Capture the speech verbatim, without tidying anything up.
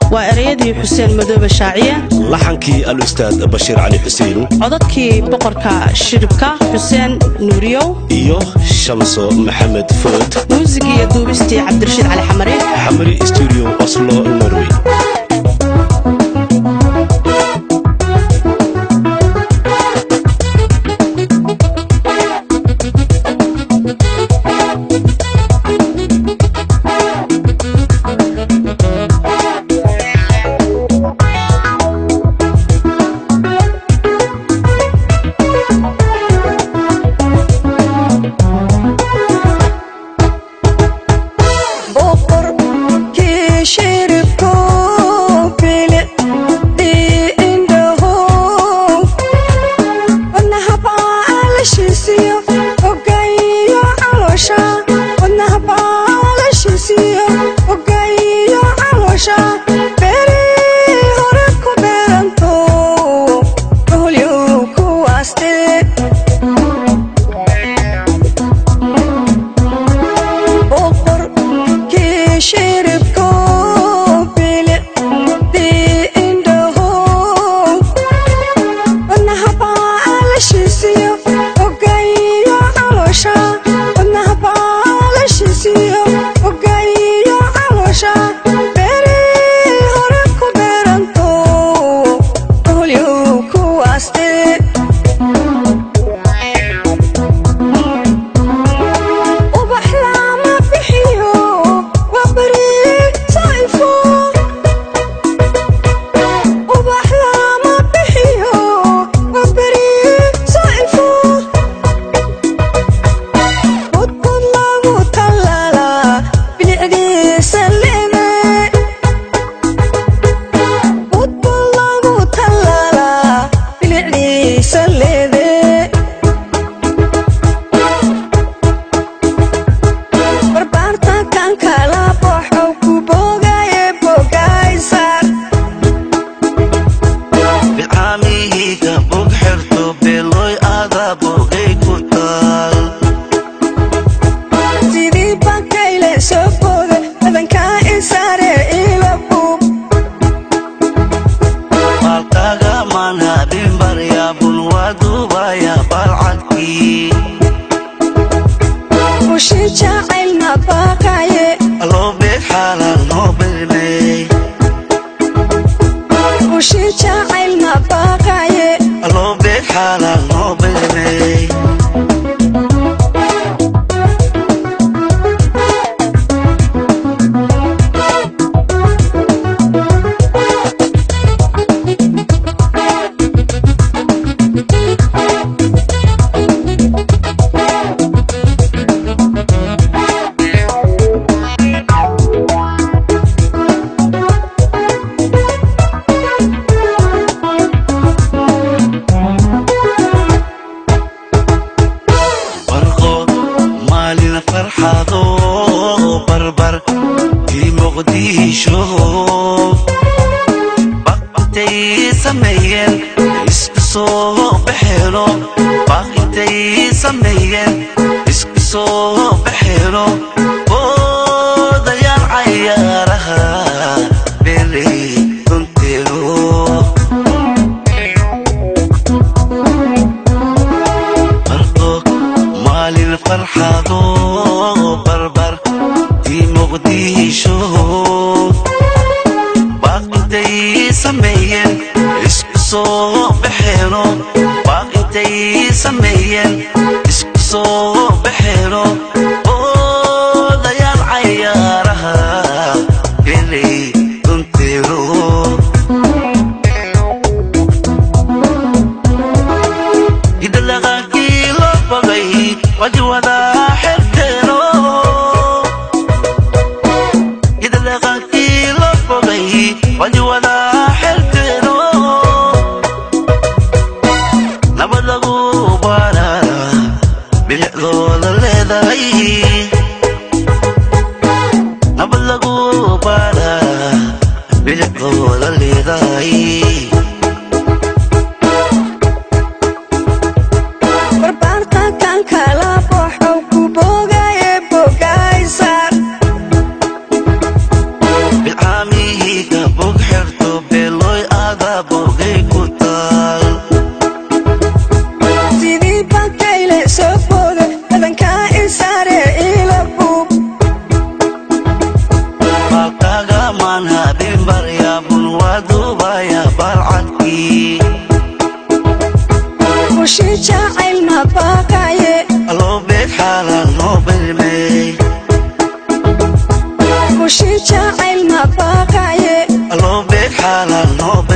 وأريدي حسين مدوب شاعية لحنكي الأستاذ بشير علي حسين عضدكي بقركا شربكا حسين نوريو إيوه شمسو محمد فود موسيقى دوبستي عبد الرشيد علي حمري حمري استوديو أصلو النروي بالعامي bog xirto beeloy aada bogay ku taal sidii bakayle soo fooda badanka isaare ila buub balkaga maan habeen barya bulwadubaya balcadkii kushi jacayl ma baqaye aloo beed xaalan noo bilmey kushi jacayl ma baqaye aloo beed xaalan noo